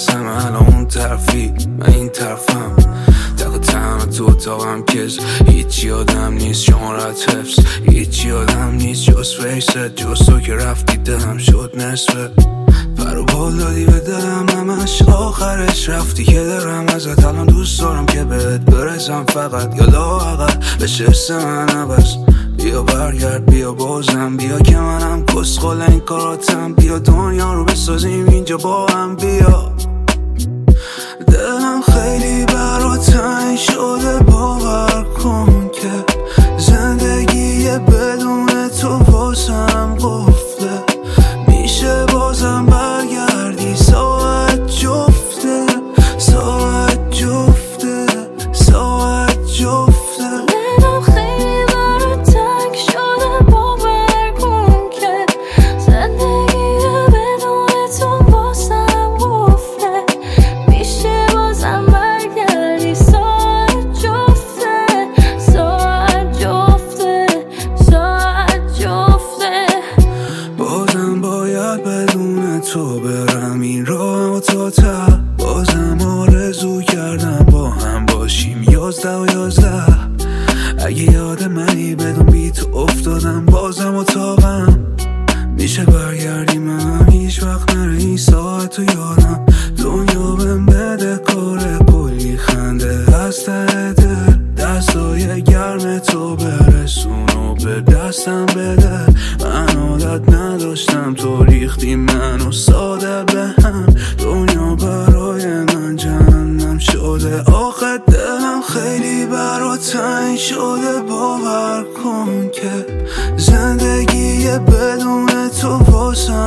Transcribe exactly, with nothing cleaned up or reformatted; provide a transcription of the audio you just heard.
میترسم الان اون طرفی من این طرفم، تق تنها تو اتاقم کز هیچی آدم نیست شمارت حفظ، هیچی آدم نیست جز فیست، جز تو که رفتی دلم شد نصفه، پر و بال دادی به دلم همش آخرش رفتی که دارم ازت الان دوست دارم که بهت برسم فقط یا لااقل به شست من عوض، بیا برگرد بیا بازم بیا که منم کسخل این کاراتم، بیا دنیا رو بسازیم اینجا با هم بیا، دلم خیلی برات تنگ شده باور کن که زندگی بدون تو واسم قفله، میشه بازم برگردی ساعت جفته ساعت جفته ساعت جفته، دلم خیلی برات تنگ شده باور کن که زندگی بدون تو واسم قفله، میشه بازم برگردی ساعت جفته ساعت جفته ساعت جفته، بازم باید بدون تو برم این راه و تا ته، بازم آرزو کردم با هم باشیم یازده و یازده، اگه یاد منی بدون بی تو افتادم بازم اتاقم، میشه برگردی من هیچ وقت نره این ساعت و یادم، دنیا بهم بده کار کلی خنده از ته دل، دستای گرم تو برسون و به دستم بده، من عادت نداشتم تو ریختی منو ساده به هم، دنیا برای من جهنم شده، آخه دلم خیلی برات تنگ شده باور کن که زندگی بدون تو واسم